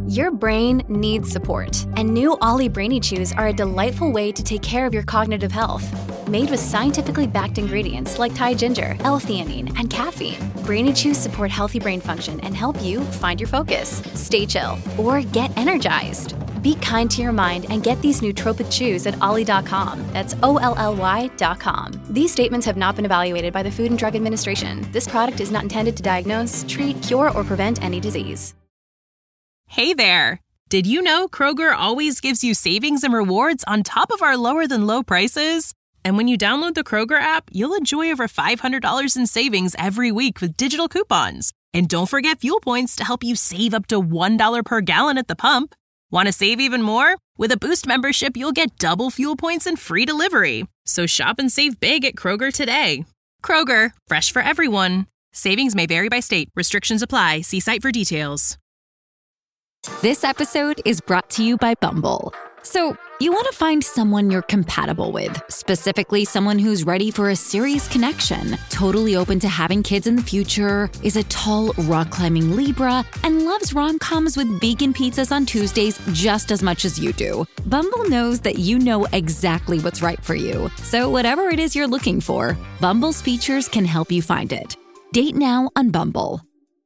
Your brain needs support, and new Ollie Brainy Chews are a delightful way to take care of your cognitive health. Made with scientifically backed ingredients like Thai ginger, L-theanine, and caffeine, Brainy Chews support healthy brain function and help you find your focus, stay chill, or get energized. Be kind to your mind and get these nootropic chews at ollie.com. That's OLLY.com. These statements have not been evaluated by the Food and Drug Administration. This product is not intended to diagnose, treat, cure, or prevent any disease. Hey there! Did you know Kroger always gives you savings and rewards on top of our lower-than-low prices? And when you download the Kroger app, you'll enjoy over $500 in savings every week with digital coupons. And don't forget fuel points to help you save up to $1 per gallon at the pump. Want to save even more? With a Boost membership, you'll get double fuel points and free delivery. So shop and save big at Kroger today. Kroger, fresh for everyone. Savings may vary by state. Restrictions apply. See site for details. This episode is brought to you by Bumble. So, you want to find someone you're compatible with, specifically someone who's ready for a serious connection, totally open to having kids in the future, is a tall, rock-climbing Libra, and loves rom-coms with vegan pizzas on Tuesdays just as much as you do. Bumble knows that you know exactly what's right for you. So whatever it is you're looking for, Bumble's features can help you find it. Date now on Bumble.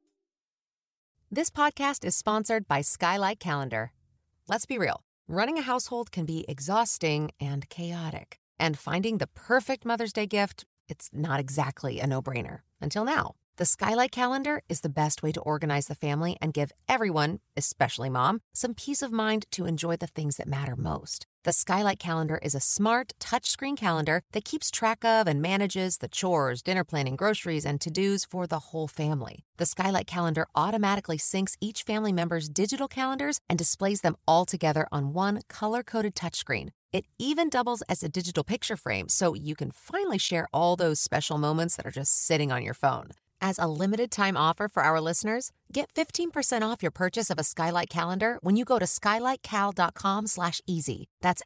This podcast is sponsored by Skylight Calendar. Let's be real. Running a household can be exhausting and chaotic. And finding the perfect Mother's Day gift, it's not exactly a no-brainer. Until now. The Skylight Calendar is the best way to organize the family and give everyone, especially mom, some peace of mind to enjoy the things that matter most. The Skylight Calendar is a smart, touchscreen calendar that keeps track of and manages the chores, dinner planning, groceries, and to-dos for the whole family. The Skylight Calendar automatically syncs each family member's digital calendars and displays them all together on one color-coded touchscreen. It even doubles as a digital picture frame, so you can finally share all those special moments that are just sitting on your phone. As a limited-time offer for our listeners, get 15% off your purchase of a Skylight Calendar when you go to skylightcal.com/easy. That's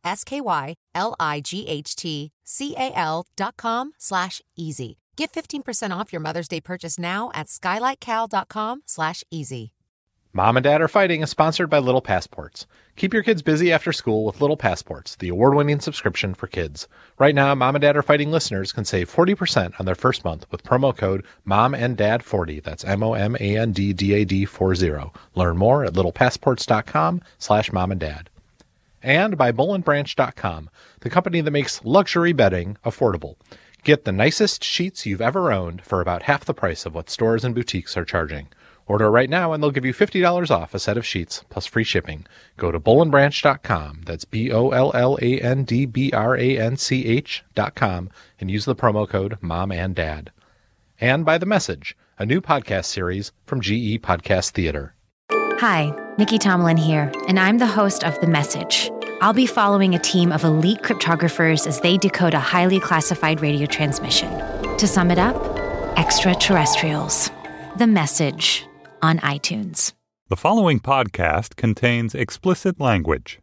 SKYLIGHTCAL.com/easy. Get 15% off your Mother's Day purchase now at skylightcal.com/easy. Mom and Dad Are Fighting is sponsored by Little Passports. Keep your kids busy after school with Little Passports, the award-winning subscription for kids. Right now, Mom and Dad Are Fighting listeners can save 40% on their first month with promo code MOMANDDAD40. That's MOMANDDAD40. Learn more at littlepassports.com/momanddad. And by BullandBranch.com, the company that makes luxury bedding affordable. Get the nicest sheets you've ever owned for about half the price of what stores and boutiques are charging. Order right now and they'll give you $50 off a set of sheets plus free shipping. Go to BullandBranch.com. That's BOLLANDBRANCH.com and use the promo code MOMANDDAD. And by The Message, a new podcast series from GE Podcast Theater. Hi, Nikki Tomlin here, and I'm the host of The Message. I'll be following a team of elite cryptographers as they decode a highly classified radio transmission. To sum it up, extraterrestrials. The Message on iTunes. The following podcast contains explicit language.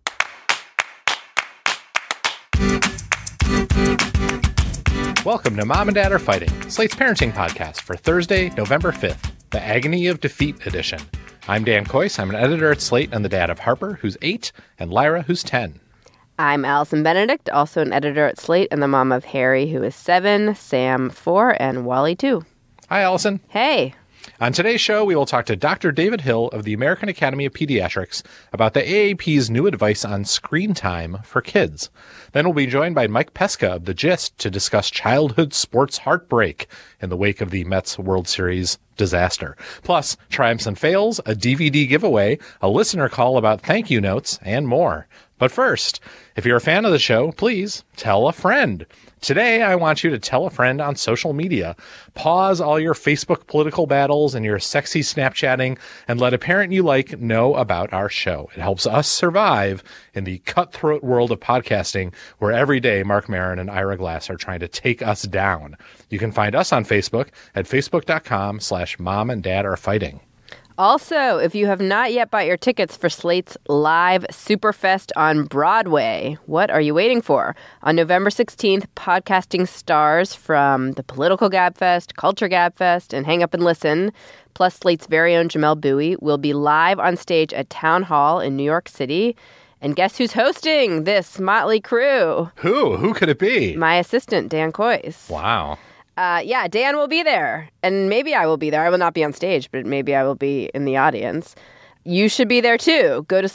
Welcome to Mom and Dad Are Fighting, Slate's parenting podcast for Thursday, November 5th, the Agony of Defeat edition. I'm Dan Kois. I'm an editor at Slate and the dad of Harper, who's 8, and Lyra, who's 10. I'm Allison Benedict, also an editor at Slate and the mom of Harry, who is 7, Sam 4, and Wally 2. Hi, Allison. Hey. On today's show, we will talk to Dr. David Hill of the American Academy of Pediatrics about the AAP's new advice on screen time for kids. Then we'll be joined by Mike Pesca of The Gist to discuss childhood sports heartbreak in the wake of the Mets World Series disaster. Plus, triumphs and fails, a DVD giveaway, a listener call about thank you notes, and more. But first, if you're a fan of the show, please tell a friend. Today, I want you to tell a friend on social media. Pause all your Facebook political battles and your sexy Snapchatting and let a parent you like know about our show. It helps us survive in the cutthroat world of podcasting where every day Mark Maron and Ira Glass are trying to take us down. You can find us on Facebook at facebook.com/momanddadarefighting. Also, if you have not yet bought your tickets for Slate's live Superfest on Broadway, what are you waiting for? On November 16th, podcasting stars from the Political Gabfest, Culture Gabfest, and Hang Up and Listen, plus Slate's very own Jamelle Bouie, will be live on stage at Town Hall in New York City. And guess who's hosting this motley crew? Who? Who could it be? My assistant, Dan Coyce. Wow. Yeah, Dan will be there. And maybe I will be there. I will not be on stage, but maybe I will be in the audience. You should be there too. Go to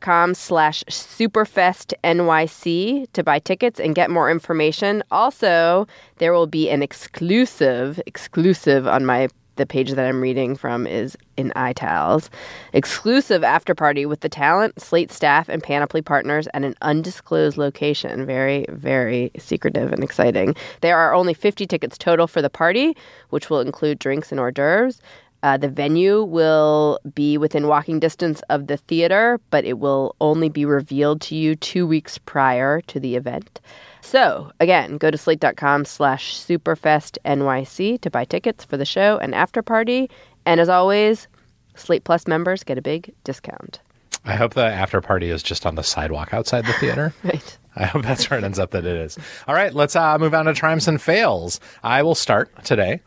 slate.com/superfestnyc to buy tickets and get more information. Also, there will be an exclusive on the page that I'm reading from is in itals. Exclusive after party with the talent, Slate staff, and Panoply partners at an undisclosed location. Very, very secretive and exciting. There are only 50 tickets total for the party, which will include drinks and hors d'oeuvres. The venue will be within walking distance of the theater, but it will only be revealed to you 2 weeks prior to the event. So, again, go to slate.com/superfestnyc to buy tickets for the show and after party. And as always, Slate Plus members get a big discount. I hope the after party is just on the sidewalk outside the theater. Right. I hope that's where it ends up that it is. All right, let's move on to triumphs and fails. I will start today.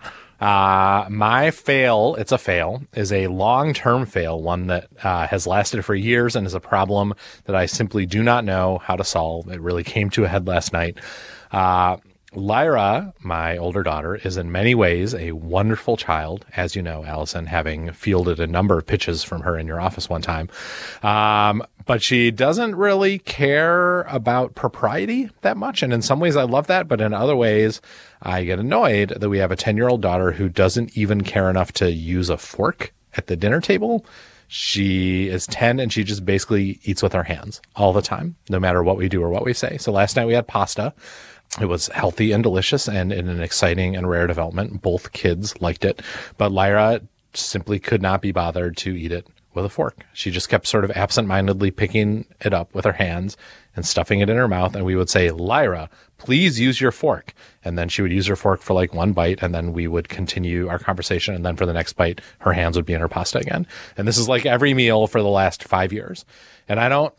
My fail, it's a fail, is a long-term fail, one that has lasted for years and is a problem that I simply do not know how to solve. It really came to a head last night. Lyra, my older daughter, is in many ways a wonderful child, as you know, Allison, having fielded a number of pitches from her in your office one time. But she doesn't really care about propriety that much. And in some ways I love that, but in other ways I get annoyed that we have a 10-year-old daughter who doesn't even care enough to use a fork at the dinner table. She is 10 and she just basically eats with her hands all the time, no matter what we do or what we say. So last night we had pasta. It was healthy and delicious and in an exciting and rare development. Both kids liked it, but Lyra simply could not be bothered to eat it with a fork. She just kept sort of absentmindedly picking it up with her hands and stuffing it in her mouth. And we would say, Lyra, please use your fork. And then she would use her fork for like one bite. And then we would continue our conversation. And then for the next bite, her hands would be in her pasta again. And this is like every meal for the last 5 years. And I don't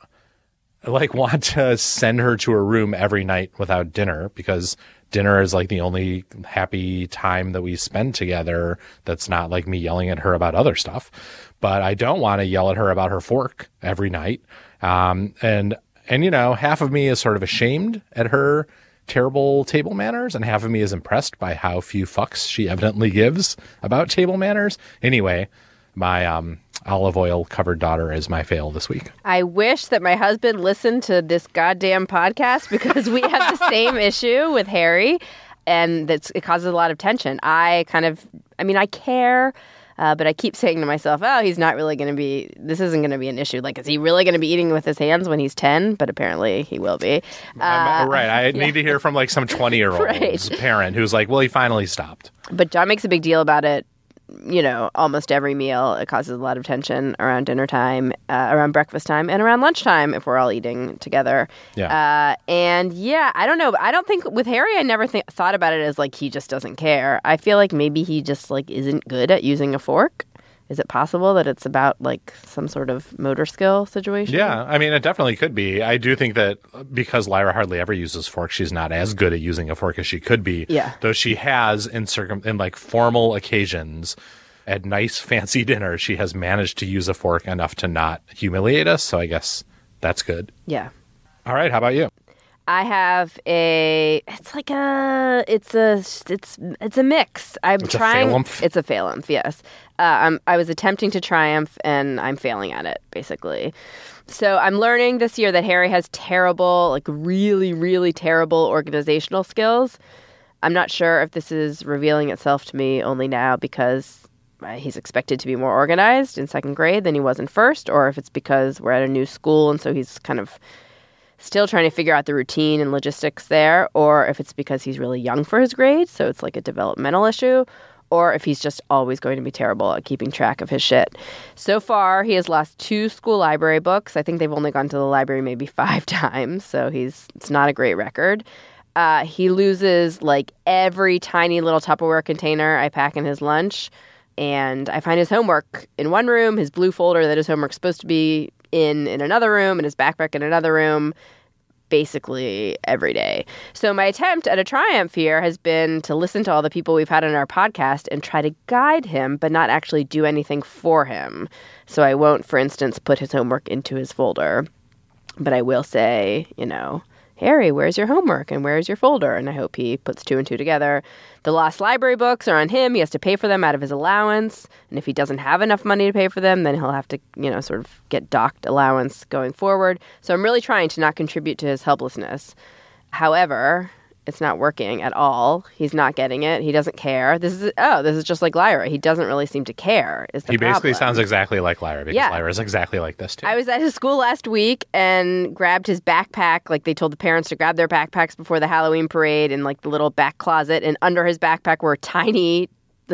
want to send her to her room every night without dinner, because dinner is like the only happy time that we spend together. That's not like me yelling at her about other stuff, but I don't want to yell at her about her fork every night. And you know, half of me is sort of ashamed at her terrible table manners, and half of me is impressed by how few fucks she evidently gives about table manners. Anyway, my olive oil covered daughter is my fail this week. I wish that my husband listened to this goddamn podcast, because we have the same issue with Harry, and it causes a lot of tension. I care, but I keep saying to myself, oh, he's not really going to be, this isn't going to be an issue. Like, is he really going to be eating with his hands when he's 10? But apparently he will be. Right. I need to hear from like some 20-year-old's parent who's like, well, he finally stopped. But John makes a big deal about it. You know, almost every meal, it causes a lot of tension around dinner time, around breakfast time, and around lunchtime if we're all eating together. Yeah. I don't know. I don't think with Harry, I never thought about it as like he just doesn't care. I feel like maybe he just like isn't good at using a fork. Is it possible that it's about like some sort of motor skill situation? Yeah, I mean, it definitely could be. I do think that because Lyra hardly ever uses forks, she's not as good at using a fork as she could be. Yeah. Though she has in like formal occasions at nice fancy dinners, she has managed to use a fork enough to not humiliate us. So I guess that's good. Yeah. All right. How about you? I have it's a mix. It's a phalanx? It's a phalanx, yes. I was attempting to triumph and I'm failing at it, basically. So I'm learning this year that Harry has terrible, like really, really terrible organizational skills. I'm not sure if this is revealing itself to me only now because he's expected to be more organized in second grade than he was in first, or if it's because we're at a new school and so he's kind of still trying to figure out the routine and logistics there, or if it's because he's really young for his grade, so it's like a developmental issue, or if he's just always going to be terrible at keeping track of his shit. So far, he has lost 2 school library books. I think they've only gone to the library maybe 5 times, so it's not a great record. He loses like every tiny little Tupperware container I pack in his lunch. And I find his homework in one room, his blue folder that his homework's supposed to be in another room, and his backpack in another room, basically every day. So my attempt at a triumph here has been to listen to all the people we've had on our podcast and try to guide him, but not actually do anything for him. So I won't, for instance, put his homework into his folder, but I will say, Harry, where's your homework and where's your folder? And I hope he puts two and two together. The lost library books are on him. He has to pay for them out of his allowance. And if he doesn't have enough money to pay for them, then he'll have to, sort of get docked allowance going forward. So I'm really trying to not contribute to his helplessness. However, it's not working at all. He's not getting it. He doesn't care. This is just like Lyra. He doesn't really seem to care. He basically sounds exactly like Lyra, because Lyra is exactly like this too. I was at his school last week and grabbed his backpack. Like, they told the parents to grab their backpacks before the Halloween parade, in like the little back closet. And under his backpack were 20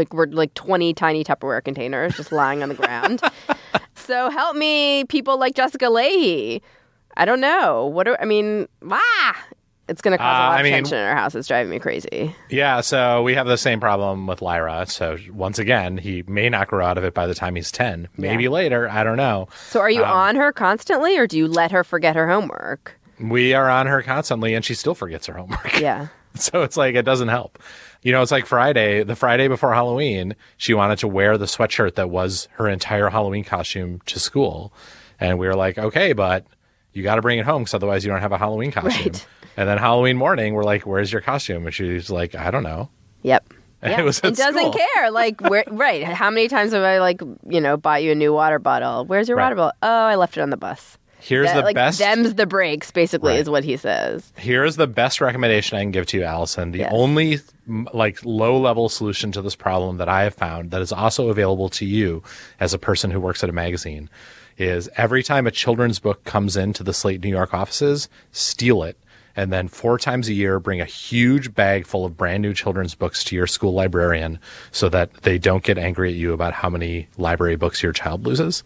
tiny Tupperware containers just lying on the ground. So help me, people like Jessica Leahy. I don't know. It's going to cause a lot of tension in our house. It's driving me crazy. Yeah, so we have the same problem with Lyra. So once again, he may not grow out of it by the time he's 10. Maybe later. I don't know. So are you on her constantly, or do you let her forget her homework? We are on her constantly, and she still forgets her homework. Yeah. So it's like, it doesn't help. It's like the Friday before Halloween, she wanted to wear the sweatshirt that was her entire Halloween costume to school. And we were like, okay, but you got to bring it home, because otherwise you don't have a Halloween costume. Right. And then Halloween morning, we're like, where's your costume? And she's like, I don't know. Yep. And it was at school. Doesn't care. Like, right. How many times have I, bought you a new water bottle? Where's your water bottle? Oh, I left it on the bus. Here's the best. Them's the breaks, basically, is what he says. Here's the best recommendation I can give to you, Allison. The only low-level solution to this problem that I have found that is also available to you as a person who works at a magazine is every time a children's book comes into the Slate New York offices, steal it. And then 4 times a year, bring a huge bag full of brand new children's books to your school librarian so that they don't get angry at you about how many library books your child loses.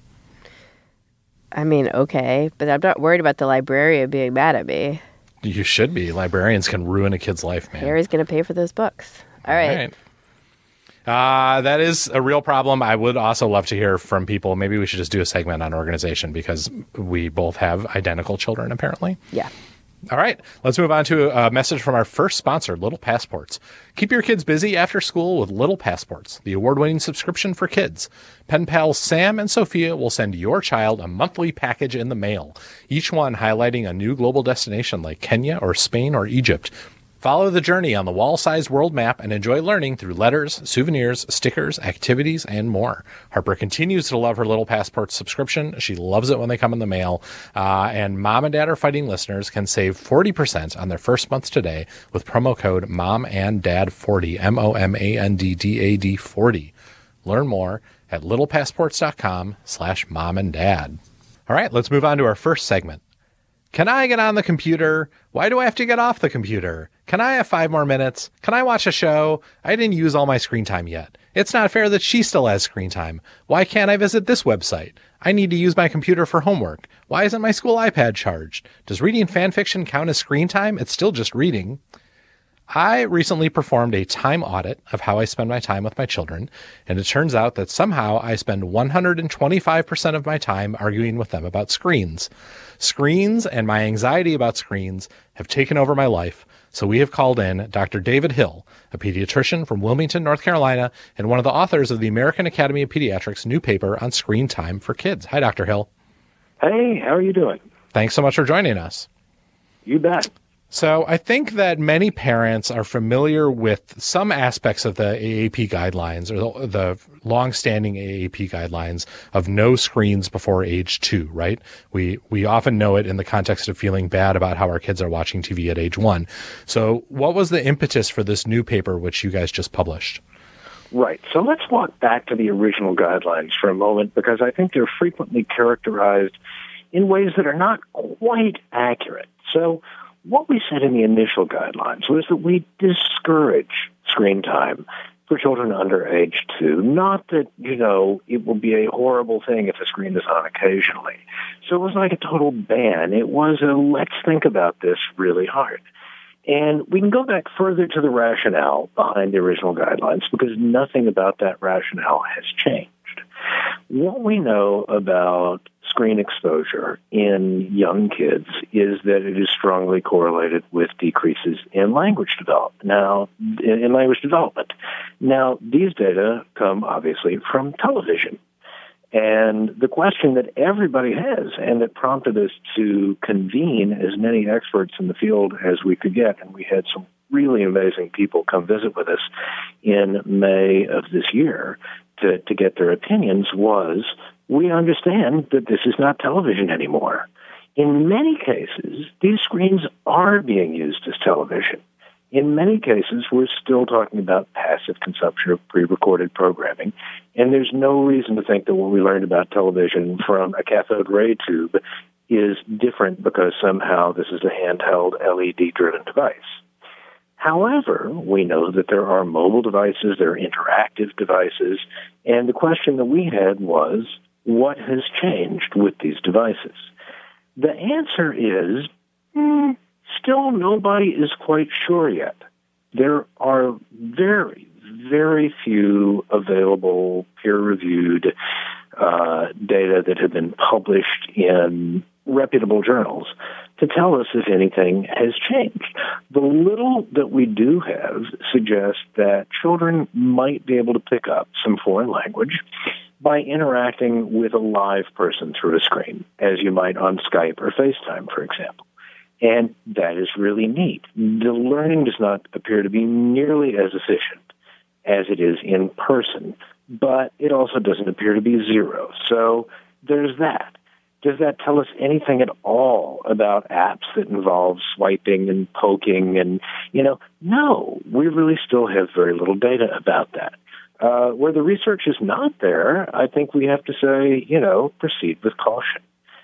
Okay, but I'm not worried about the librarian being mad at me. You should be. Librarians can ruin a kid's life, man. Harry's going to pay for those books. All right. That is a real problem. I would also love to hear from people. Maybe we should just do a segment on organization, because we both have identical children, apparently. Yeah. All right, let's move on to a message from our first sponsor, Little Passports. Keep your kids busy after school with Little Passports, the award-winning subscription for kids. Pen pals Sam and Sophia will send your child a monthly package in the mail, each one highlighting a new global destination like Kenya or Spain or Egypt. Follow the journey on the wall-sized world map and enjoy learning through letters, souvenirs, stickers, activities, and more. Harper continues to love her Little Passport subscription. She loves it when they come in the mail. And Mom and Dad Are Fighting listeners can save 40% on their first month today with promo code MOMANDDAD40, MOMANDDAD 40. Learn more at littlepassports.com/momanddad. All right, let's move on to our first segment. Can I get on the computer? Why do I have to get off the computer? Can I have 5 more minutes? Can I watch a show? I didn't use all my screen time yet. It's not fair that she still has screen time. Why can't I visit this website? I need to use my computer for homework. Why isn't my school iPad charged? Does reading fan fiction count as screen time? It's still just reading. I recently performed a time audit of how I spend my time with my children, and it turns out that somehow I spend 125% of my time arguing with them about screens. Screens and my anxiety about screens have taken over my life, so we have called in Dr. David Hill, a pediatrician from Wilmington, North Carolina, and one of the authors of the American Academy of Pediatrics' new paper on screen time for kids. Hi, Dr. Hill. Hey, how are you doing? Thanks so much for joining us. You bet. So I think that many parents are familiar with some aspects of the AAP guidelines, or the long-standing AAP guidelines of no screens before age 2, right? We often know it in the context of feeling bad about how our kids are watching TV at age 1. So what was the impetus for this new paper, which you guys just published? Right. So let's walk back to the original guidelines for a moment, because I think they're frequently characterized in ways that are not quite accurate. So what we said in the initial guidelines was that we discourage screen time for children under age 2. Not that, it will be a horrible thing if a screen is on occasionally. So it was like a total ban. It was a let's think about this really hard. And we can go back further to the rationale behind the original guidelines because nothing about that rationale has changed. What we know about screen exposure in young kids is that it is strongly correlated with decreases in language development. Now, these data come obviously from television. And the question that everybody has and that prompted us to convene as many experts in the field as we could get, and we had some really amazing people come visit with us in May of this year to get their opinions, was we understand that this is not television anymore. In many cases, these screens are being used as television. In many cases, we're still talking about passive consumption of pre-recorded programming, and there's no reason to think that what we learned about television from a cathode ray tube is different because somehow this is a handheld LED-driven device. However, we know that there are mobile devices, there are interactive devices, and the question that we had was, what has changed with these devices? The answer is, still nobody is quite sure yet. There are very, very few available peer-reviewed data that have been published in reputable journals to tell us if anything has changed. The little that we do have suggests that children might be able to pick up some foreign language by interacting with a live person through a screen, as you might on Skype or FaceTime, for example. And that is really neat. The learning does not appear to be nearly as efficient as it is in person, but it also doesn't appear to be zero. So there's that. Does that tell us anything at all about apps that involve swiping and poking and, no, we really still have very little data about that. Where the research is not there, I think we have to say, proceed with caution.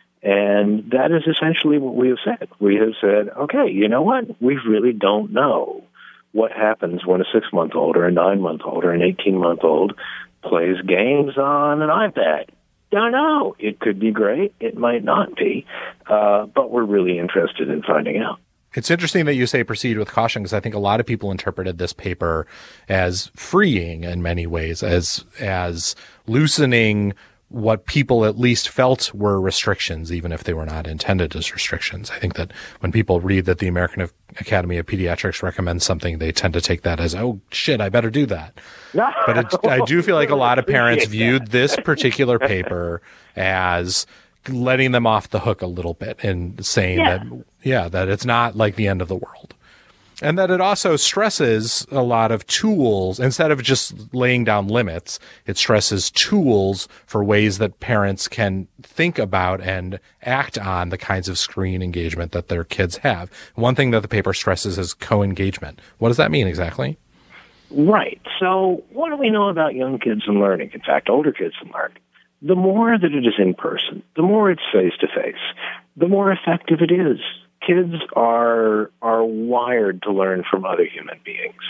And that is essentially what we have said. We have said, okay, you know what? We really don't know what happens when a 6-month-old or a 9-month-old or an 18-month-old plays games on an iPad. Don't know. It could be great. It might not be. But we're really interested in finding out. It's interesting that you say proceed with caution, because I think a lot of people interpreted this paper as freeing in many ways, as loosening what people at least felt were restrictions, even if they were not intended as restrictions. I think that when people read that the American Academy of Pediatrics recommends something, they tend to take that as, oh, shit, I better do that. But I do feel like a lot of parents viewed this particular paper as letting them off the hook a little bit and saying that it's not like the end of the world. And that it also stresses a lot of tools. Instead of just laying down limits, it stresses tools for ways that parents can think about and act on the kinds of screen engagement that their kids have. One thing that the paper stresses is co-engagement. What does that mean exactly? Right. So what do we know about young kids and learning? In fact, older kids and learning. The more that it is in person, the more it's face-to-face, the more effective it is. Kids are wired to learn from other human beings.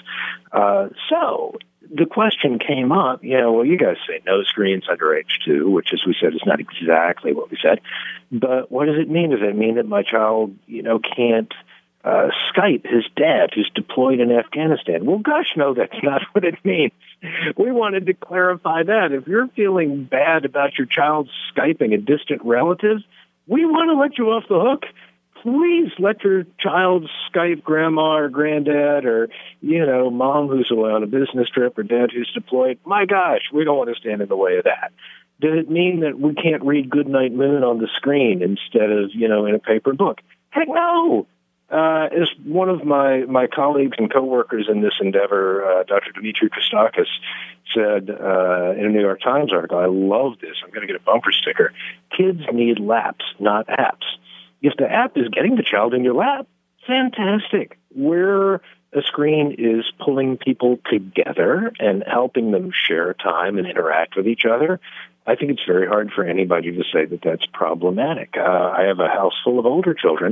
So the question came up, you guys say no screens under age 2, which, as we said, is not exactly what we said. But what does it mean? Does it mean that my child, can't Skype his dad who's deployed in Afghanistan? Well, gosh, no, that's not what it means. We wanted to clarify that. If you're feeling bad about your child Skyping a distant relative, we want to let you off the hook. Please let your child Skype grandma or granddad or, mom who's away on a business trip or dad who's deployed. My gosh, we don't want to stand in the way of that. Does it mean that we can't read Goodnight Moon on the screen instead of, in a paper book? Heck no! As one of my colleagues and coworkers in this endeavor, Dr. Dimitri Christakis, said in a New York Times article, I love this, I'm going to get a bumper sticker, kids need laps, not apps. If the app is getting the child in your lap, fantastic. Where a screen is pulling people together and helping them share time and interact with each other, I think it's very hard for anybody to say that that's problematic. I have a house full of older children,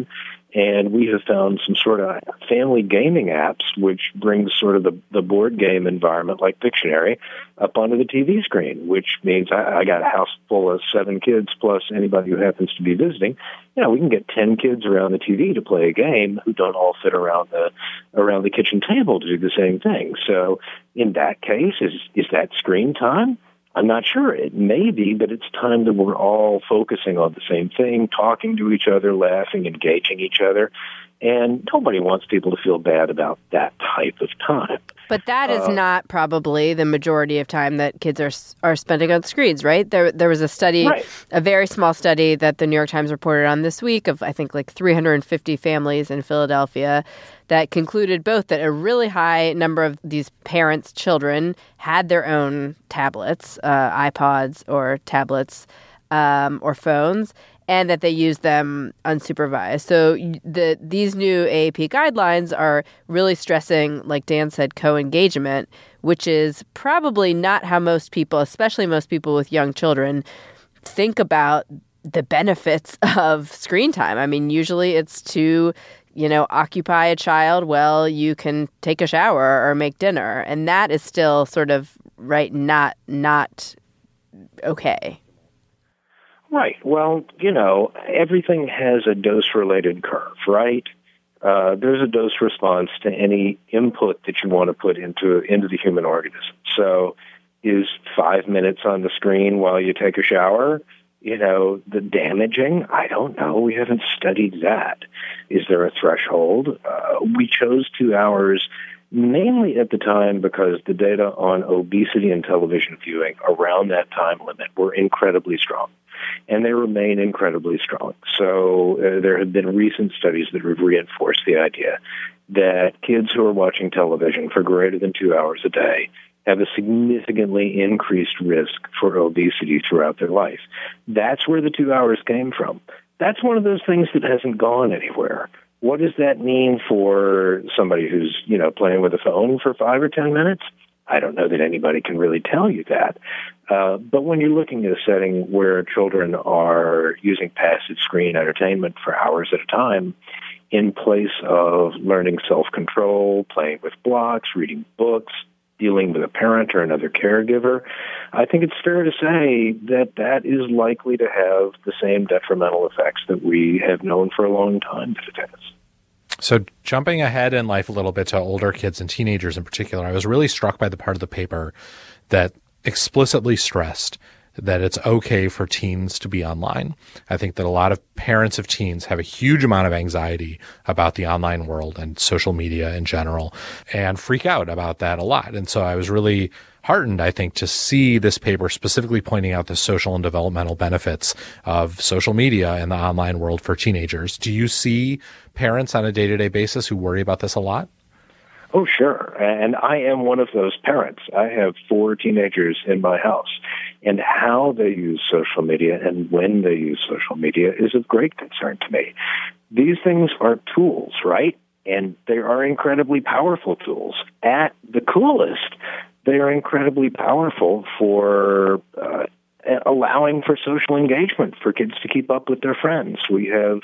And we have found some sort of family gaming apps, which brings sort of the board game environment like Pictionary up onto the TV screen, which means I got a house full of 7 kids plus anybody who happens to be visiting. We can get 10 kids around the TV to play a game who don't all fit around the kitchen table to do the same thing. So in that case, is that screen time? I'm not sure. It may be, but it's time that we're all focusing on the same thing, talking to each other, laughing, engaging each other. And nobody wants people to feel bad about that type of time. But that is not probably the majority of time that kids are spending on screens, right? There was a study, right, a very small study that the New York Times reported on this week of, I think, like 350 families in Philadelphia that concluded both that a really high number of these parents' children had their own tablets, iPods or tablets or phones, and that they use them unsupervised. So these new AAP guidelines are really stressing, like Dan said, co-engagement, which is probably not how most people, especially most people with young children, think about the benefits of screen time. I mean, usually it's to, occupy a child while you can take a shower or make dinner. And that is still sort of, right, not okay. Right. Well, everything has a dose-related curve, right? There's a dose response to any input that you want to put into the human organism. So is 5 minutes on the screen while you take a shower, the damaging? I don't know. We haven't studied that. Is there a threshold? We chose 2 hours mainly at the time because the data on obesity and television viewing around that time limit were incredibly strong. And they remain incredibly strong. So there have been recent studies that have reinforced the idea that kids who are watching television for greater than 2 hours a day have a significantly increased risk for obesity throughout their life. That's where the 2 hours came from. That's one of those things that hasn't gone anywhere. What does that mean for somebody who's, playing with a phone for 5 or 10 minutes? I don't know that anybody can really tell you that. But when you're looking at a setting where children are using passive screen entertainment for hours at a time in place of learning self-control, playing with blocks, reading books, dealing with a parent or another caregiver, I think it's fair to say that that is likely to have the same detrimental effects that we have known for a long time that it has. So jumping ahead in life a little bit to older kids and teenagers in particular, I was really struck by the part of the paper that explicitly stressed that it's okay for teens to be online. I think that a lot of parents of teens have a huge amount of anxiety about the online world and social media in general and freak out about that a lot. And so I was really heartened, I think, to see this paper specifically pointing out the social and developmental benefits of social media and the online world for teenagers. Do you see parents on a day-to-day basis who worry about this a lot? Oh, sure. And I am one of those parents. I have 4 teenagers in my house. And how they use social media and when they use social media is of great concern to me. These things are tools, right? And they are incredibly powerful tools. At the coolest, they are incredibly powerful for allowing for social engagement, for kids to keep up with their friends. We have,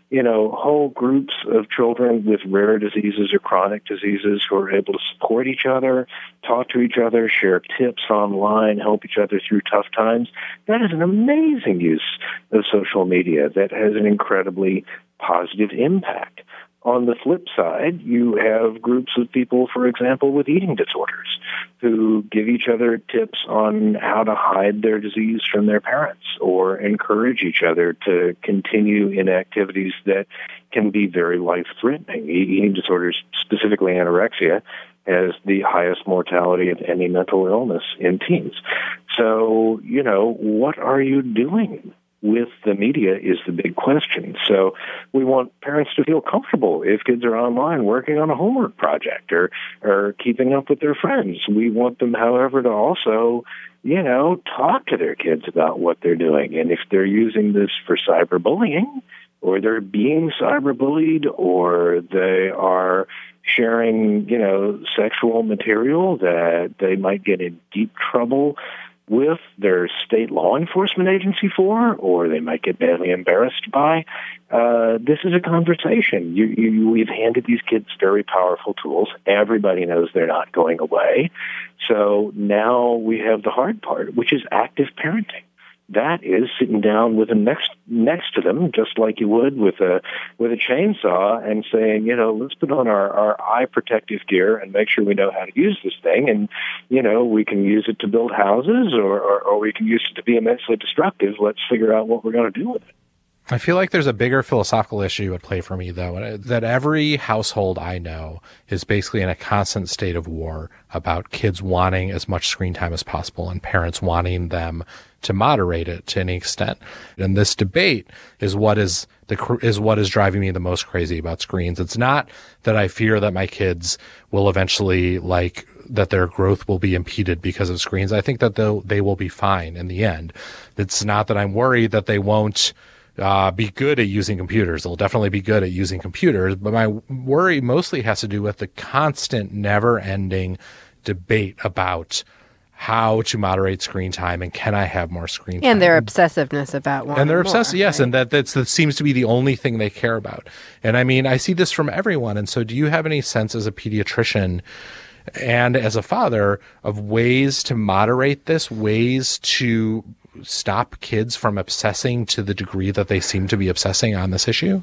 whole groups of children with rare diseases or chronic diseases who are able to support each other, talk to each other, share tips online, help each other through tough times. That is an amazing use of social media that has an incredibly positive impact. On the flip side, you have groups of people, for example, with eating disorders who give each other tips on how to hide their disease from their parents or encourage each other to continue in activities that can be very life-threatening. Eating disorders, specifically anorexia, has the highest mortality of any mental illness in teens. So, what are you doing with the media is the big question. So we want parents to feel comfortable if kids are online working on a homework project or keeping up with their friends. We want them, however, to also, talk to their kids about what they're doing. And if they're using this for cyberbullying, or they're being cyberbullied, or they are sharing, sexual material that they might get in deep trouble with their state law enforcement agency for, or they might get badly embarrassed by, this is a conversation. We've handed these kids very powerful tools. Everybody knows they're not going away. So now we have the hard part, which is active parenting. That is sitting down with them next to them, just like you would with a chainsaw, and saying, let's put on our eye protective gear and make sure we know how to use this thing. And, we can use it to build houses or we can use it to be immensely destructive. Let's figure out what we're going to do with it. I feel like there's a bigger philosophical issue at play for me, though, that every household I know is basically in a constant state of war about kids wanting as much screen time as possible and parents wanting them to moderate it to any extent. And this debate is what is driving me the most crazy about screens. It's not that I fear that my kids will eventually that their growth will be impeded because of screens. I think that they will be fine in the end. It's not that I'm worried that they won't be good at using computers. They'll definitely be good at using computers, but my worry mostly has to do with the constant, never-ending debate about how to moderate screen time and can I have more screen time. And their obsessiveness about wanting And they're obsessed, more, yes, right? and that seems to be the only thing they care about. And I mean, I see this from everyone, and so do you have any sense as a pediatrician and as a father of ways to moderate this, ways to stop kids from obsessing to the degree that they seem to be obsessing on this issue?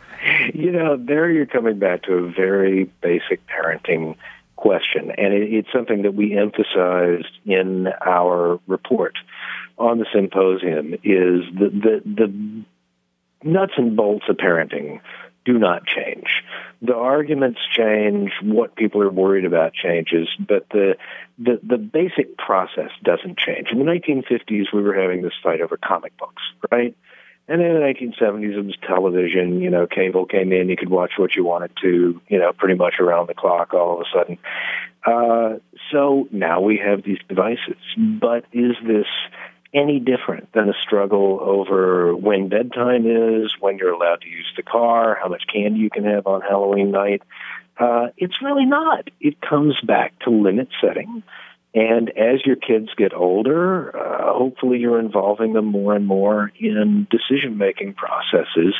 There you're coming back to a very basic parenting question, and it's something that we emphasized in our report on the symposium, is the nuts and bolts of parenting do not change. The arguments change, what people are worried about changes, but the basic process doesn't change. In the 1950s, we were having this fight over comic books, right? And in the 1970s, it was television. Cable came in. You could watch what you wanted to, pretty much around the clock all of a sudden. So now we have these devices. But is this any different than a struggle over when bedtime is, when you're allowed to use the car, how much candy you can have on Halloween night? It's really not. It comes back to limit setting. And as your kids get older, hopefully you're involving them more and more in decision-making processes.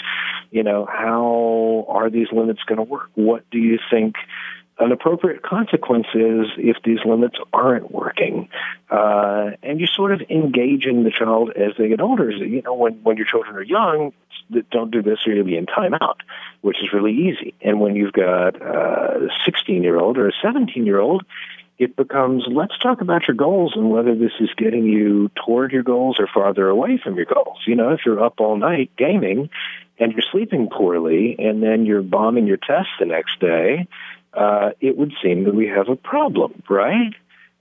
How are these limits going to work? What do you think an appropriate consequence is if these limits aren't working? And you sort of engaging the child as they get older. When your children are young, don't do this or you'll be in timeout, which is really easy. And when you've got a 16-year-old or a 17-year-old, it becomes, let's talk about your goals and whether this is getting you toward your goals or farther away from your goals. If you're up all night gaming and you're sleeping poorly and then you're bombing your test the next day, it would seem that we have a problem, right?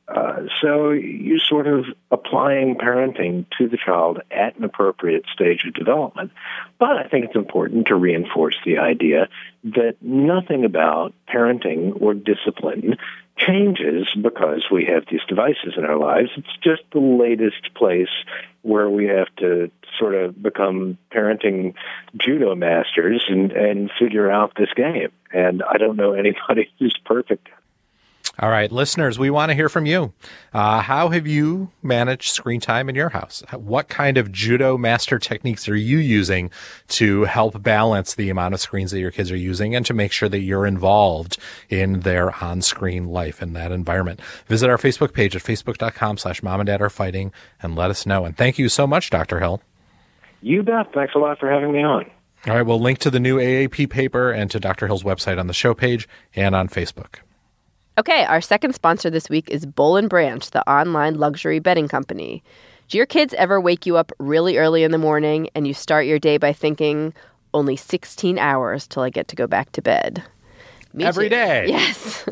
So you're sort of applying parenting to the child at an appropriate stage of development. But I think it's important to reinforce the idea that nothing about parenting or discipline changes because we have these devices in our lives. It's just the latest place where we have to sort of become parenting judo masters and figure out this game. And I don't know anybody who's perfect. All right, listeners, we want to hear from you. How have you managed screen time in your house? What kind of judo master techniques are you using to help balance the amount of screens that your kids are using and to make sure that you're involved in their on-screen life in that environment? Visit our Facebook page at facebook.com/momanddadarfighting and let us know. And thank you so much, Dr. Hill. You bet. Thanks a lot for having me on. All right, we'll link to the new AAP paper and to Dr. Hill's website on the show page and on Facebook. Okay, our second sponsor this week is Boll & Branch, the online luxury bedding company. Do your kids ever wake you up really early in the morning and you start your day by thinking, only 16 hours till I get to go back to bed? Me Every too. day. Yes.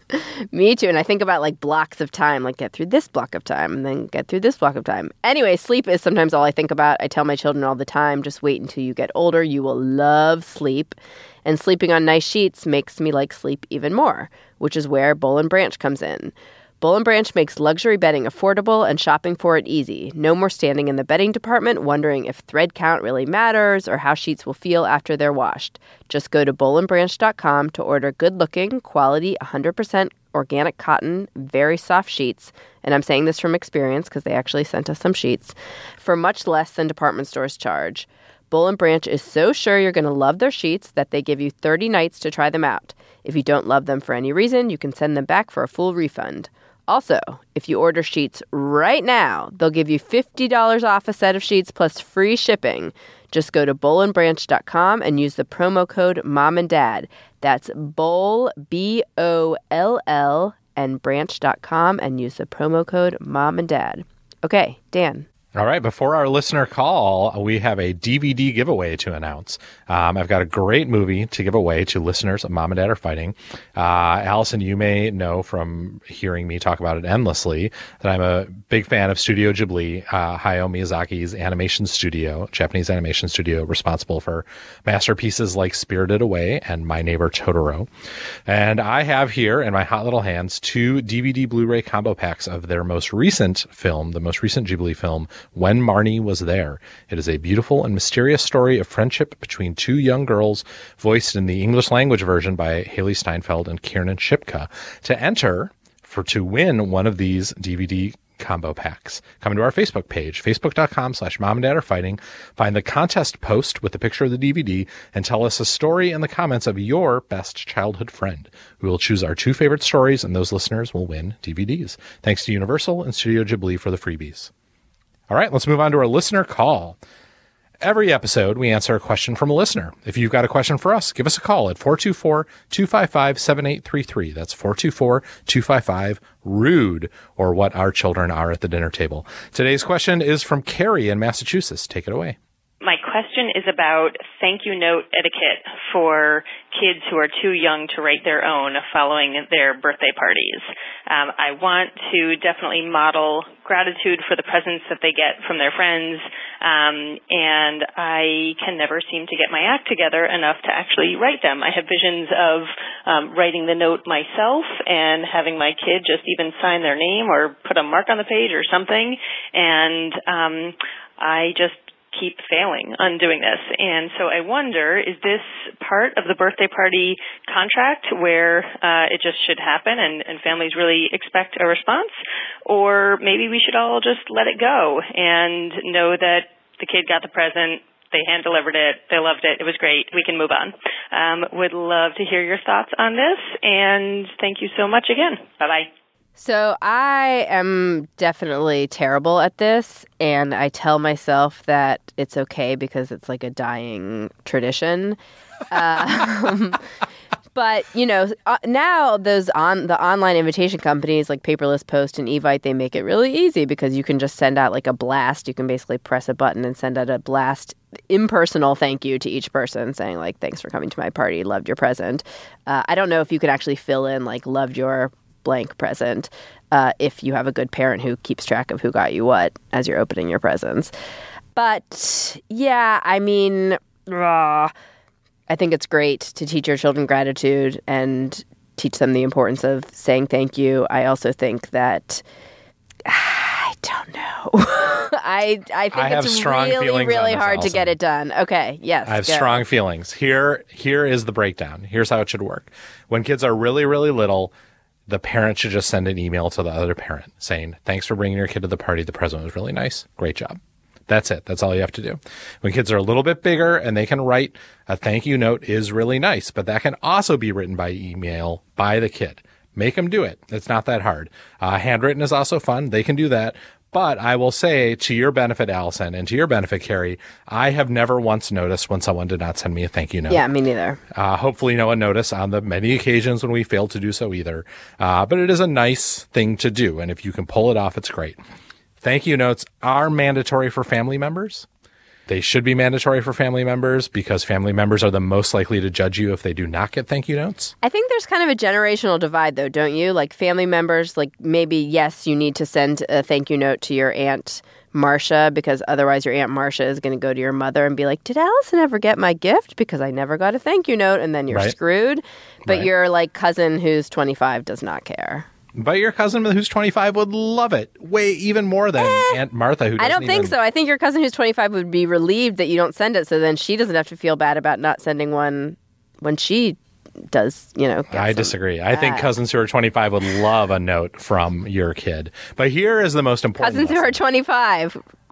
Me too. And I think about blocks of time, get through this block of time and then get through this block of time. Anyway, sleep is sometimes all I think about. I tell my children all the time, just wait until you get older. You will love sleep. And sleeping on nice sheets makes me like sleep even more, which is where Boll & Branch comes in. Boll & Branch makes luxury bedding affordable and shopping for it easy. No more standing in the bedding department wondering if thread count really matters or how sheets will feel after they're washed. Just go to bollandbranch.com to order good-looking, quality, 100% organic cotton, very soft sheets, and I'm saying this from experience because they actually sent us some sheets, for much less than department stores charge. Boll & Branch is so sure you're going to love their sheets that they give you 30 nights to try them out. If you don't love them for any reason, you can send them back for a full refund. Also, if you order sheets right now, they'll give you $50 off a set of sheets plus free shipping. Just go to bollandbranch.com and use the promo code MOMANDDAD. That's Boll, B-O-L-L, and branch.com and use the promo code MOMANDDAD. Okay, Dan. All right, before our listener call, we have a DVD giveaway to announce. I've got a great movie to give away to listeners of Mom and Dad Are Fighting. Allison, you may know from hearing me talk about it endlessly that I'm a big fan of Studio Ghibli, Hayao Miyazaki's animation studio, Japanese animation studio, responsible for masterpieces like Spirited Away and My Neighbor Totoro. And I have here in my hot little hands 2 DVD Blu-ray combo packs of their most recent film, the most recent Ghibli film, When Marnie Was There. It is a beautiful and mysterious story of friendship between 2 young girls, voiced in the English language version by Haley Steinfeld and Kiernan Shipka. To enter, to win one of these DVD combo packs, come to our Facebook page, facebook.com/momanddadarfighting, find the contest post with the picture of the DVD, and tell us a story in the comments of your best childhood friend. We will choose our 2 favorite stories, and those listeners will win DVDs. Thanks to Universal and Studio Ghibli for the freebies. All right, let's move on to our listener call. Every episode, we answer a question from a listener. If you've got a question for us, give us a call at 424-255-7833. That's 424-255-RUDE, or what our children are at the dinner table. Today's question is from Carrie in Massachusetts. Take it away. My question is about thank you note etiquette for kids who are too young to write their own following their birthday parties. I want to definitely model gratitude for the presents that they get from their friends, and I can never seem to get my act together enough to actually write them. I have visions of writing the note myself and having my kid just even sign their name or put a mark on the page or something, and I just keep failing on doing this. And so I wonder, is this part of the birthday party contract where it just should happen and families really expect a response? Or maybe we should all just let it go and know that the kid got the present, they hand-delivered it, they loved it, it was great, we can move on. Would love to hear your thoughts on this, and thank you so much again. Bye-bye. So I am definitely terrible at this, and I tell myself that it's okay because it's like a dying tradition. But, you know, now the online invitation companies like Paperless Post and Evite, they make it really easy because you can just send out like a blast. You can basically press a button and send out a blast, impersonal thank you to each person saying like, thanks for coming to my party, loved your present. I don't know if you could actually fill in like loved your blank present if you have a good parent who keeps track of who got you what as you're opening your presents. But yeah, I mean, I think it's great to teach your children gratitude and teach them the importance of saying thank you. I also think that I don't know. I think it's really hard to get it done. Okay, yes. I have strong feelings. Here is the breakdown. Here's how it should work. When kids are really, really little, the parent should just send an email to the other parent saying, thanks for bringing your kid to the party. The present was really nice. Great job. That's it. That's all you have to do. When kids are a little bit bigger and they can write a thank you note is really nice, but that can also be written by email by the kid. Make them do it. It's not that hard. Handwritten is also fun. They can do that. But I will say, to your benefit, Allison, and to your benefit, Carrie, I have never once noticed when someone did not send me a thank you note. Yeah, me neither. Hopefully no one noticed on the many occasions when we failed to do so either. But it is a nice thing to do. And if you can pull it off, it's great. Thank you notes are mandatory for family members. They should be mandatory for family members because family members are the most likely to judge you if they do not get thank you notes. I think there's kind of a generational divide, though, don't you? Like family members, like maybe, yes, you need to send a thank you note to your Aunt Marcia because otherwise your Aunt Marcia is going to go to your mother and be like, did Allison ever get my gift? Because I never got a thank you note. And then you're screwed. But your like cousin who's 25 does not care. But your cousin who's 25 would love it way even more than Aunt Martha who doesn't I don't think so. I think your cousin who's 25 would be relieved that you don't send it, so then she doesn't have to feel bad about not sending one when she does, you know. I disagree. I think cousins who are 25 would love a note from your kid. But here is the most important Cousins who are 25,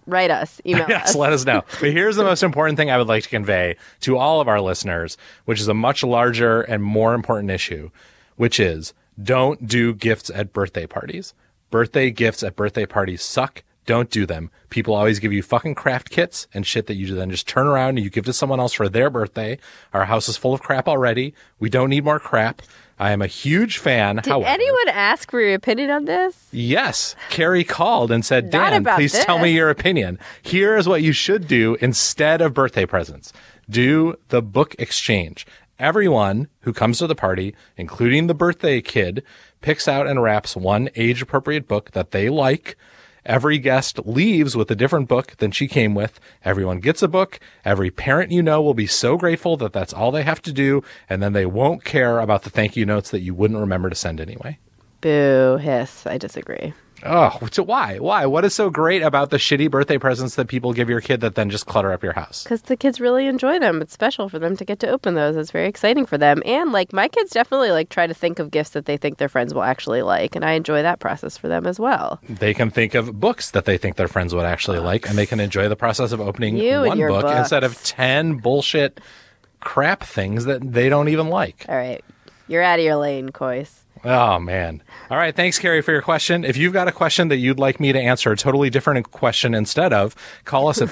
write us, email Yes, us. let us know. But here's the most important thing I would like to convey to all of our listeners, which is a much larger and more important issue, which is don't do gifts at birthday parties. Birthday gifts at birthday parties suck. Don't do them. People always give you fucking craft kits and shit that you then just turn around and you give to someone else for their birthday. Our house is full of crap already. We don't need more crap. I am a huge fan. Did anyone ask for your opinion on this? Yes. Carrie called and said, Not Dan, about please this. tell me your opinion. Here is what you should do instead of birthday presents. Do the book exchange. Everyone who comes to the party, including the birthday kid, picks out and wraps one age-appropriate book that they like. Every guest leaves with a different book than she came with. Everyone gets a book. Every parent you know will be so grateful that that's all they have to do, and then they won't care about the thank you notes that you wouldn't remember to send anyway. Boo, hiss. I disagree. Oh, so why? Why? What is so great about the shitty birthday presents that people give your kid that then just clutter up your house? Because the kids really enjoy them. It's special for them to get to open those. It's very exciting for them. And, like, my kids definitely, like, try to think of gifts that they think their friends will actually like. And I enjoy that process for them as well. They can think of books that they think their friends would actually like, and they can enjoy the process of opening You and one your book books. instead of 10 bullshit crap things that they don't even like. All right. You're out of your lane, Kois. Oh, man. All right. Thanks, Carrie, for your question. If you've got a question that you'd like me to answer, a totally different question instead of, call us at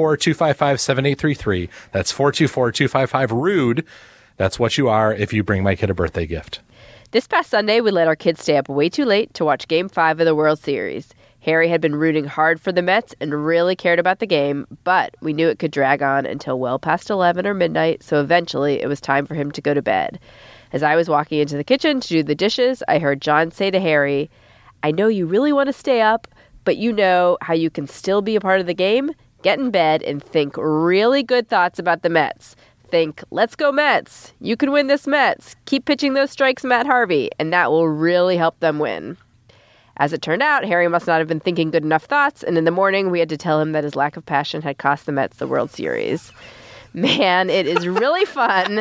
424-255-7833. That's 424-255-RUDE. That's what you are if you bring my kid a birthday gift. This past Sunday, we let our kids stay up way too late to watch Game 5 of the World Series. Harry had been rooting hard for the Mets and really cared about the game, but we knew it could drag on until well past 11 or midnight, so eventually it was time for him to go to bed. As I was walking into the kitchen to do the dishes, I heard John say to Harry, I know you really want to stay up, but you know how you can still be a part of the game? Get in bed and think really good thoughts about the Mets. Think, let's go Mets. You can win this Mets. Keep pitching those strikes, Matt Harvey, and that will really help them win. As it turned out, Harry must not have been thinking good enough thoughts, and in the morning we had to tell him that his lack of passion had cost the Mets the World Series. Man, it is really fun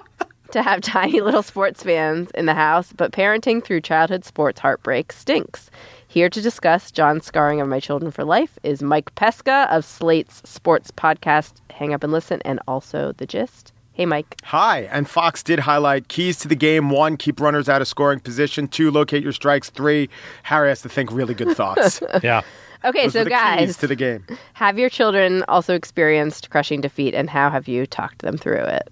to have tiny little sports fans in the house, but parenting through childhood sports heartbreak stinks. Here to discuss John's scarring of my children for life is Mike Pesca of Slate's sports podcast, Hang Up and Listen, and also The Gist. Hey, Mike. Hi. And Fox did highlight keys to the game. 1, keep runners out of scoring position. 2, locate your strikes. 3, Harry has to think really good thoughts. Yeah. Okay, Those so were the guys, keys to the game. Have your children also experienced crushing defeat, and how have you talked them through it?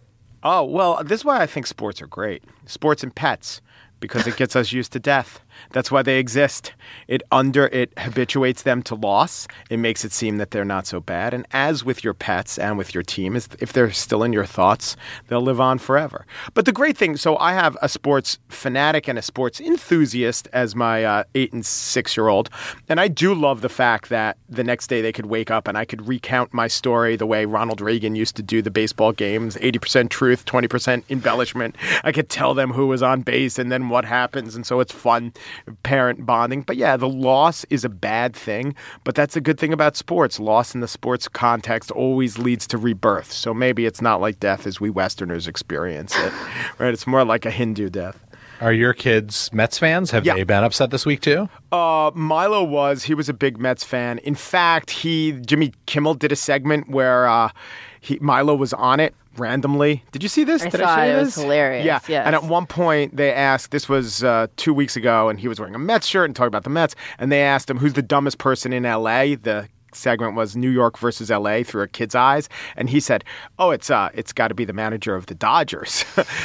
Oh, well, this is why I think sports are great. Sports and pets, because it gets us used to death. That's why they exist. It habituates them to loss. It makes it seem that they're not so bad. And as with your pets and with your team, if they're still in your thoughts, they'll live on forever. But the great thing, so I have a sports fanatic and a sports enthusiast as my 8 and 6-year-old. And I do love the fact that the next day they could wake up and I could recount my story the way Ronald Reagan used to do the baseball games, 80% truth, 20% embellishment. I could tell them who was on base and then what happens. And so it's fun. Parent bonding. But yeah, the loss is a bad thing, but that's a good thing about sports. Loss in the sports context always leads to rebirth. So maybe it's not like death as we Westerners experience it, right? It's more like a Hindu death. Are your kids Mets fans? Have they been upset this week too? Milo was. He was a big Mets fan. In fact, Jimmy Kimmel did a segment where Milo was on it randomly. Did you see this? I saw it. It was hilarious. Yeah. Yes. And at one point they asked, this was 2 weeks ago, and he was wearing a Mets shirt and talking about the Mets. And they asked him, who's the dumbest person in L.A.? The segment was New York versus L.A. through a kid's eyes. And he said, it's got to be the manager of the Dodgers.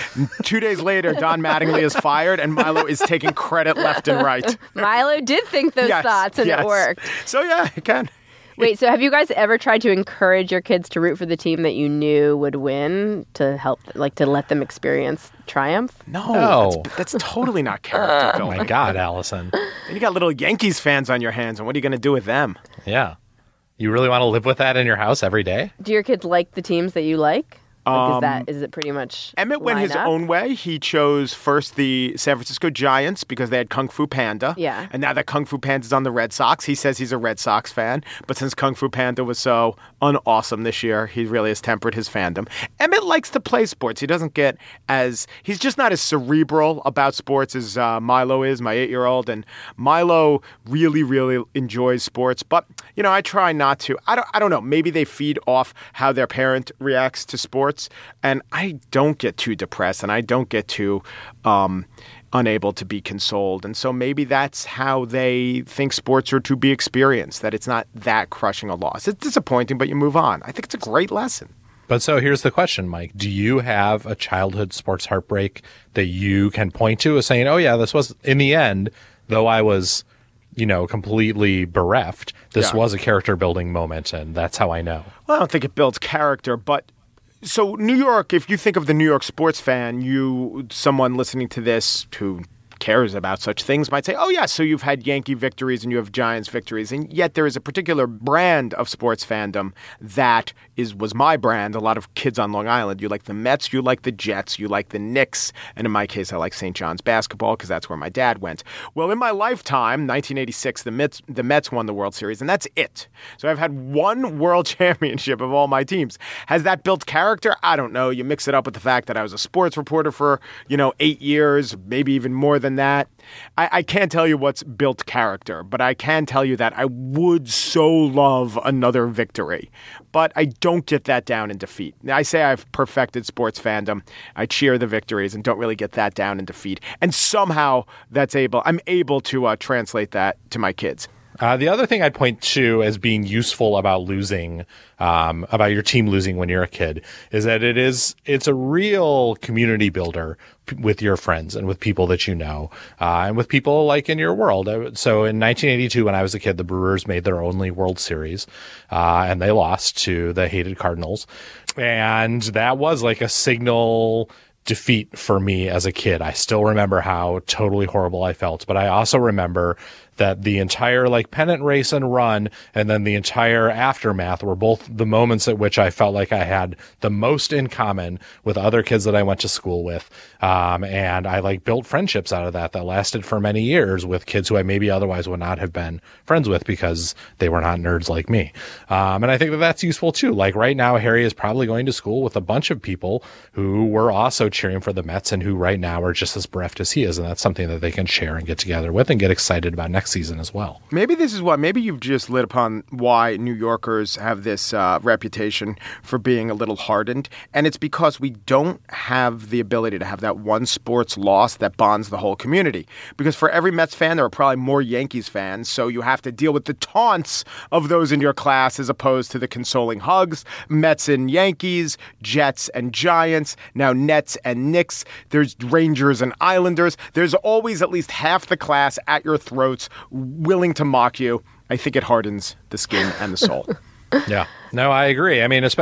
2 days later, Don Mattingly is fired, and Milo is taking credit left and right. Milo did think those thoughts, and it worked. So yeah, it can. Wait, so have you guys ever tried to encourage your kids to root for the team that you knew would win to help, like, to let them experience triumph? No. That's totally not character Oh building. my God, Allison. And you got little Yankees fans on your hands, and what are you going to do with them? Yeah. You really want to live with that in your house every day? Do your kids like the teams that you like? Is it pretty much Emmett went his own way. He chose first the San Francisco Giants because they had Kung Fu Panda. Yeah. And now that Kung Fu Panda's on the Red Sox, he says he's a Red Sox fan. But since Kung Fu Panda was so unawesome this year, he really has tempered his fandom. Emmett likes to play sports. He doesn't get he's just not as cerebral about sports as Milo is, my 8-year-old. And Milo really, really enjoys sports. But, I try not to. I don't know. Maybe they feed off how their parent reacts to sports. And I don't get too depressed and I don't get too unable to be consoled. And so maybe that's how they think sports are to be experienced, that it's not that crushing a loss. It's disappointing, but you move on. I think it's a great lesson. But so here's the question, Mike. Do you have a childhood sports heartbreak that you can point to as saying, oh, yeah, this was in the end, though I was, completely bereft, this was a character building moment. And that's how I know. Well, I don't think it builds character, but so New York, if you think of the New York sports fan, someone listening to this who cares about such things might say, oh, yeah, so you've had Yankee victories and you have Giants victories. And yet there is a particular brand of sports fandom that was my brand. A lot of kids on Long Island. You like the Mets, you like the Jets, you like the Knicks. And in my case, I like St. John's basketball because that's where my dad went. Well, in my lifetime, 1986, the Mets won the World Series, and that's it. So I've had one world championship of all my teams. Has that built character? I don't know. You mix it up with the fact that I was a sports reporter for, 8 years, maybe even more than that. I can't tell you what's built character, but I can tell you that I would so love another victory. But I don't get that down in defeat. I say I've perfected sports fandom. I cheer the victories and don't really get that down in defeat. And somehow I'm able to translate that to my kids. The other thing I'd point to as being useful about losing, about your team losing when you're a kid, is that it's a real community builder with your friends and with people that you know, and with people like in your world. So in 1982, when I was a kid, the Brewers made their only World Series, and they lost to the hated Cardinals. And that was like a signal defeat for me as a kid. I still remember how totally horrible I felt, but I also remember that the entire pennant race and run and then the entire aftermath were both the moments at which I felt like I had the most in common with other kids that I went to school with. And I built friendships out of that lasted for many years with kids who I maybe otherwise would not have been friends with because they were not nerds like me. And I think that that's useful too. Right now, Harry is probably going to school with a bunch of people who were also cheering for the Mets and who right now are just as bereft as he is. And that's something that they can share and get together with and get excited about next season as well. Maybe you've just lit upon why New Yorkers have this reputation for being a little hardened. And it's because we don't have the ability to have that one sports loss that bonds the whole community. Because for every Mets fan, there are probably more Yankees fans. So you have to deal with the taunts of those in your class as opposed to the consoling hugs. Mets and Yankees, Jets and Giants, now Nets and Knicks. There's Rangers and Islanders. There's always at least half the class at your throats willing to mock you. I think it hardens the skin and the soul. Yeah. No, I agree.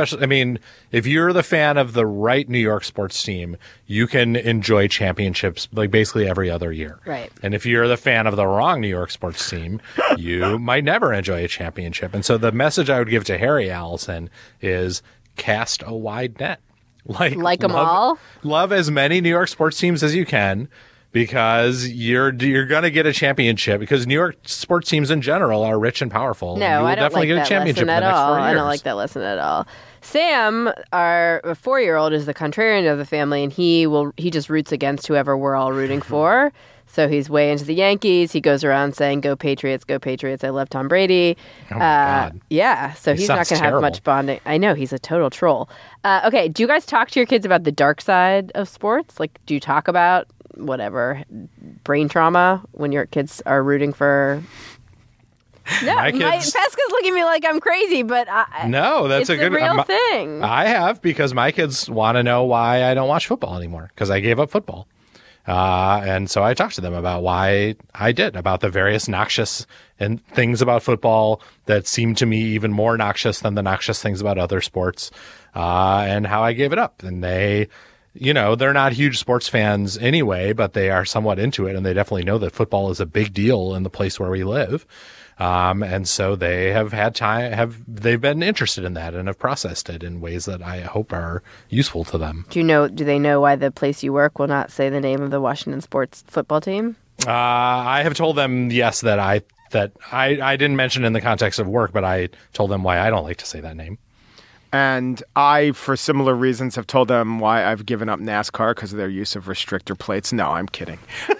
If you're the fan of the right New York sports team, you can enjoy championships basically every other year. Right. And if you're the fan of the wrong New York sports team, you might never enjoy a championship. And so the message I would give to Harry Allison is cast a wide net. Like them all? Love as many New York sports teams as you can. Because you're going to get a championship because New York sports teams in general are rich and powerful. No, and you will I don't definitely like get a championship that lesson in the next at all. 4 years. I don't like that lesson at all. Sam, our 4-year-old, is the contrarian of the family, and he just roots against whoever we're all rooting for. So he's way into the Yankees. He goes around saying, "Go Patriots, go Patriots." I love Tom Brady. Oh my God. Yeah, so he's not going to have much bonding. I know, he's a total troll. Okay, do you guys talk to your kids about the dark side of sports? Do you talk about whatever brain trauma when your kids are rooting for? No, Pesca's looking at me like I'm crazy, but no, that's a good real thing. I have, because my kids want to know why I don't watch football anymore because I gave up football. And so I talked to them about why I did, about the various noxious and things about football that seemed to me even more noxious than the noxious things about other sports, and how I gave it up. And they, they're not huge sports fans anyway, but they are somewhat into it. And they definitely know that football is a big deal in the place where we live. And so they have had they've been interested in that and have processed it in ways that I hope are useful to them. Do they know why the place you work will not say the name of the Washington sports football team? I have told them, yes, that I didn't mention in the context of work, but I told them why I don't like to say that name. And I, for similar reasons, have told them why I've given up NASCAR because of their use of restrictor plates. No, I'm kidding.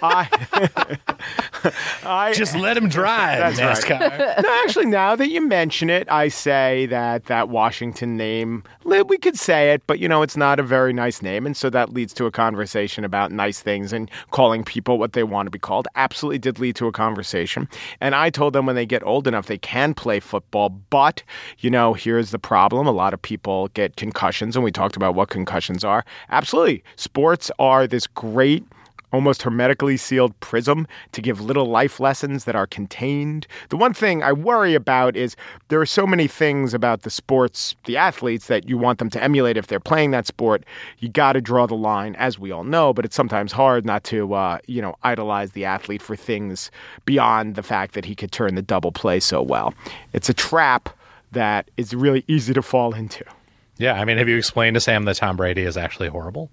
Just let him drive, NASCAR. Right. No, actually, now that you mention it, I say that Washington name, we could say it, but, it's not a very nice name. And so that leads to a conversation about nice things and calling people what they want to be called. Absolutely did lead to a conversation. And I told them when they get old enough, they can play football. But, here's the problem. A lot of people get concussions, and we talked about what concussions are. Absolutely. Sports are this great, almost hermetically sealed prism to give little life lessons that are contained. The one thing I worry about is there are so many things about the sports, the athletes, that you want them to emulate if they're playing that sport. You got to draw the line, as we all know, but it's sometimes hard not to, idolize the athlete for things beyond the fact that he could turn the double play so well. It's a trap that is really easy to fall into. Yeah, have you explained to Sam that Tom Brady is actually horrible?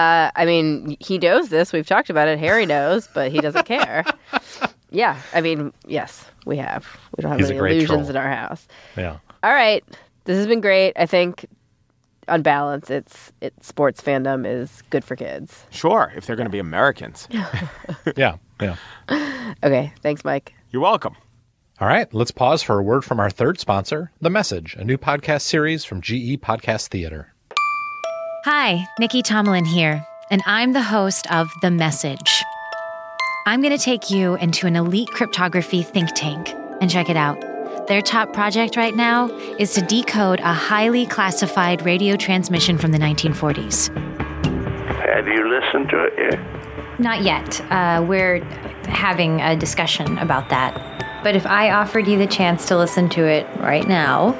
He knows this. We've talked about it. Harry knows, but he doesn't care. Yeah, yes, we have. We don't have any illusions in our house. Yeah. All right. This has been great. I think, on balance, sports fandom is good for kids. Sure, if they're going to be Americans. Yeah. Okay, thanks, Mike. You're welcome. All right, let's pause for a word from our third sponsor, The Message, a new podcast series from GE Podcast Theater. Hi, Nikki Tomlin here, and I'm the host of The Message. I'm going to take you into an elite cryptography think tank, and check it out. Their top project right now is to decode a highly classified radio transmission from the 1940s. Have you listened to it yet? Not yet. We're having a discussion about that. But if I offered you the chance to listen to it right now,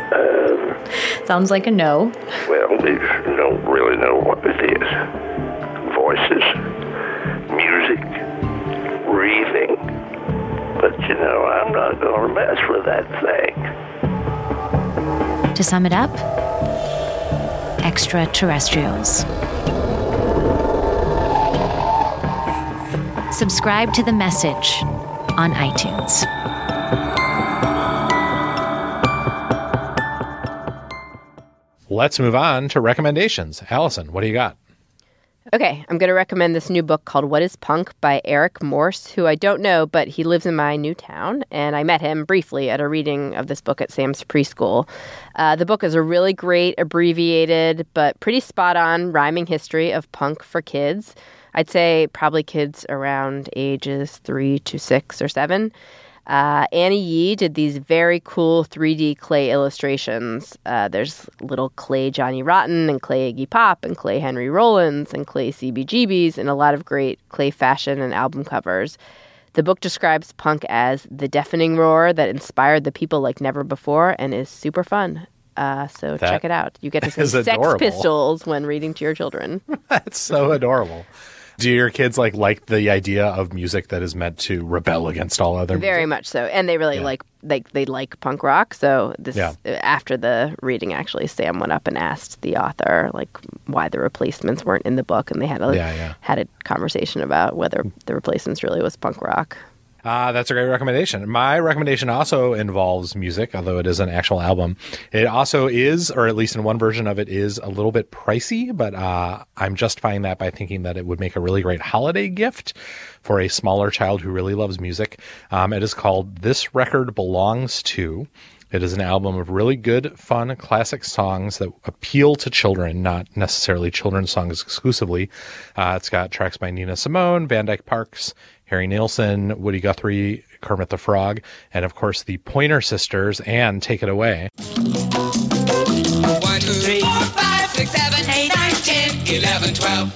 sounds like a no. Well, you don't really know what it is. Voices, music, breathing. But, I'm not going to mess with that thing. To sum it up, extraterrestrials. Subscribe to The Message on iTunes. Let's move on to recommendations. Allison, what do you got? Okay, I'm going to recommend this new book called What is Punk by Eric Morse, who I don't know, but he lives in my new town, and I met him briefly at a reading of this book at Sam's preschool. The book is a really great, abbreviated, but pretty spot-on rhyming history of punk for kids. I'd say probably kids around ages 3 to 6 or 7. Annie Yee did these very cool 3D clay illustrations. There's little clay Johnny Rotten and clay Iggy Pop and clay Henry Rollins and clay CBGBs and a lot of great clay fashion and album covers. The book describes punk as the deafening roar that inspired the people like never before and is super fun. So check it out. You get to see Sex Pistols when reading to your children. That's so adorable. Do your kids like the idea of music that is meant to rebel against all other music? Very much so. And they really like punk rock. So after the reading, actually, Sam went up and asked the author why the Replacements weren't in the book, and they had a conversation about whether the Replacements really was punk rock. That's a great recommendation. My recommendation also involves music, although it is an actual album. It also is, or at least in one version of it, is a little bit pricey, but I'm justifying that by thinking that it would make a really great holiday gift for a smaller child who really loves music. It is called This Record Belongs To. It is an album of really good, fun, classic songs that appeal to children, not necessarily children's songs exclusively. It's got tracks by Nina Simone, Van Dyke Parks, Harry Nilsson, Woody Guthrie, Kermit the Frog, and of course the Pointer Sisters, and Take It Away. 1, 2, 3, 4, 5, 6, 7, 8, 9, 10, 11, 12.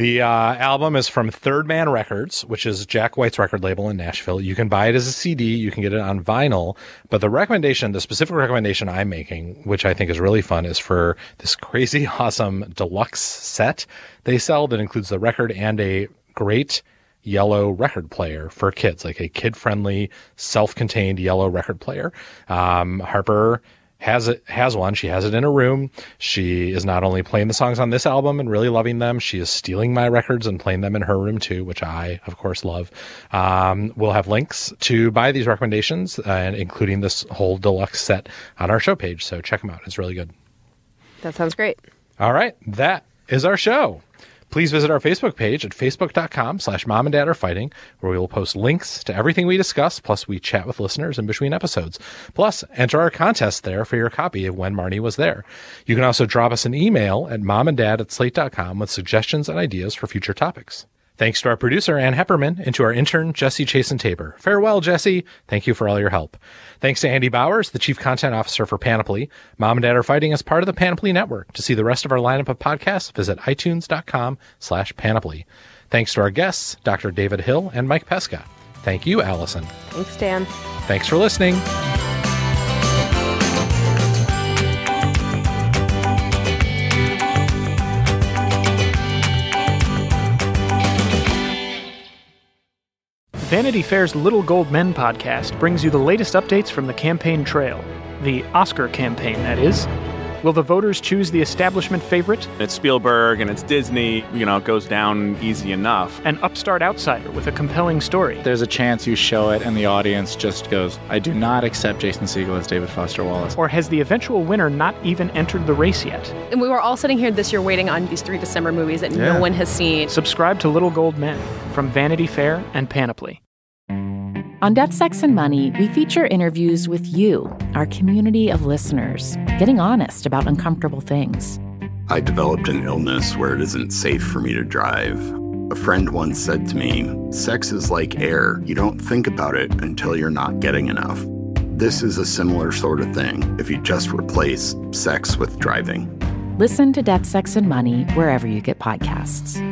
The album is from Third Man Records, which is Jack White's record label in Nashville. You can buy it as a CD. You can get it on vinyl. But the specific recommendation I'm making, which I think is really fun, is for this crazy awesome deluxe set they sell that includes the record and a great yellow record player for kids, like a kid-friendly, self-contained yellow record player. Harper has one. She has it in her room. She is not only playing the songs on this album and really loving them, she is stealing my records and playing them in her room too, which I, of course, love. We'll have links to buy these recommendations, and including this whole deluxe set on our show page. So check them out. It's really good. That sounds great. All right. That is our show. Please visit our Facebook page at facebook.com/momanddadarefighting, where we will post links to everything we discuss, plus we chat with listeners in between episodes. Plus, enter our contest there for your copy of When Marnie Was There. You can also drop us an email at momanddad@slate.com with suggestions and ideas for future topics. Thanks to our producer, Ann Hepperman, and to our intern, Jesse Chasen-Tabor. Farewell, Jesse. Thank you for all your help. Thanks to Andy Bowers, the Chief Content Officer for Panoply. Mom and Dad Are Fighting is part of the Panoply Network. To see the rest of our lineup of podcasts, visit itunes.com/panoply. Thanks to our guests, Dr. David Hill and Mike Pesca. Thank you, Allison. Thanks, Dan. Thanks for listening. Vanity Fair's Little Gold Men podcast brings you the latest updates from the campaign trail. The Oscar campaign, that is. Will the voters choose the establishment favorite? It's Spielberg and it's Disney. It goes down easy enough. An upstart outsider with a compelling story. There's a chance you show it and the audience just goes, I do not accept Jason Segel as David Foster Wallace. Or has the eventual winner not even entered the race yet? And we were all sitting here this year waiting on these 3 December movies that no one has seen. Subscribe to Little Gold Men from Vanity Fair and Panoply. On Death, Sex, and Money, we feature interviews with you, our community of listeners, getting honest about uncomfortable things. I developed an illness where it isn't safe for me to drive. A friend once said to me, sex is like air. You don't think about it until you're not getting enough. This is a similar sort of thing if you just replace sex with driving. Listen to Death, Sex, and Money wherever you get podcasts.